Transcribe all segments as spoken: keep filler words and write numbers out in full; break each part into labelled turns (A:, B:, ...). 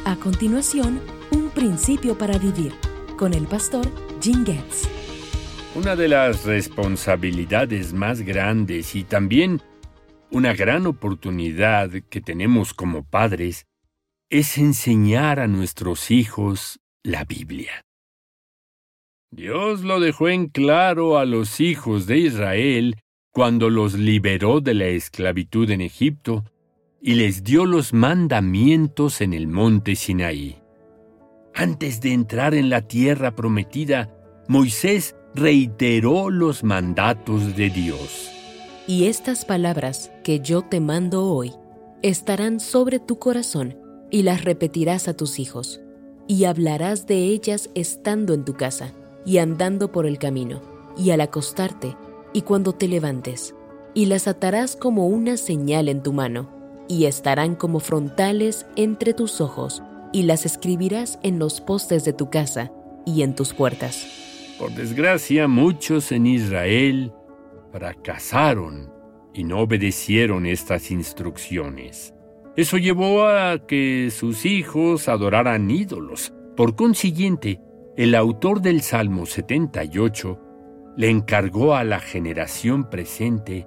A: A continuación, un principio para vivir, con el pastor Jim Getz.
B: Una de las responsabilidades más grandes y también una gran oportunidad que tenemos como padres es enseñar a nuestros hijos la Biblia. Dios lo dejó en claro a los hijos de Israel cuando los liberó de la esclavitud en Egipto y les dio los mandamientos en el monte Sinaí. Antes de entrar en la tierra prometida, Moisés reiteró los mandatos de Dios.
A: Y estas palabras que yo te mando hoy estarán sobre tu corazón y las repetirás a tus hijos, y hablarás de ellas estando en tu casa y andando por el camino, y al acostarte, y cuando te levantes, y las atarás como una señal en tu mano, y estarán como frontales entre tus ojos, y las escribirás en los postes de tu casa y en tus puertas.
B: Por desgracia, muchos en Israel fracasaron y no obedecieron estas instrucciones. Eso llevó a que sus hijos adoraran ídolos. Por consiguiente, el autor del Salmo setenta y ocho le encargó a la generación presente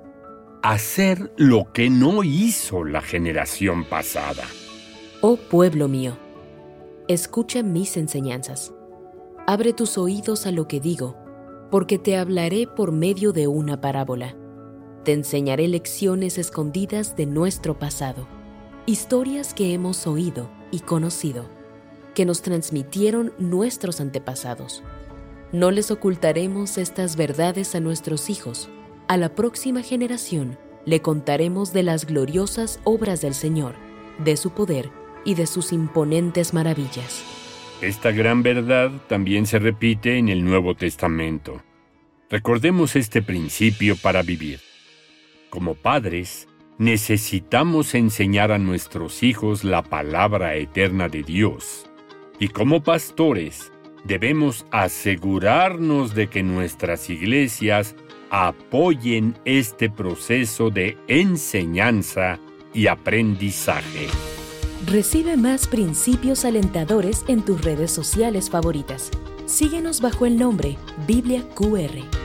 B: hacer lo que no hizo la generación pasada.
A: Oh pueblo mío, escucha mis enseñanzas. Abre tus oídos a lo que digo, porque te hablaré por medio de una parábola. Te enseñaré lecciones escondidas de nuestro pasado, historias que hemos oído y conocido, que nos transmitieron nuestros antepasados. No les ocultaremos estas verdades a nuestros hijos. A la próxima generación le contaremos de las gloriosas obras del Señor, de su poder y de sus imponentes maravillas.
B: Esta gran verdad también se repite en el Nuevo Testamento. Recordemos este principio para vivir. Como padres, necesitamos enseñar a nuestros hijos la palabra eterna de Dios. Y como pastores, debemos asegurarnos de que nuestras iglesias apoyen este proceso de enseñanza y aprendizaje.
A: Recibe más principios alentadores en tus redes sociales favoritas. Síguenos bajo el nombre Biblia Q R.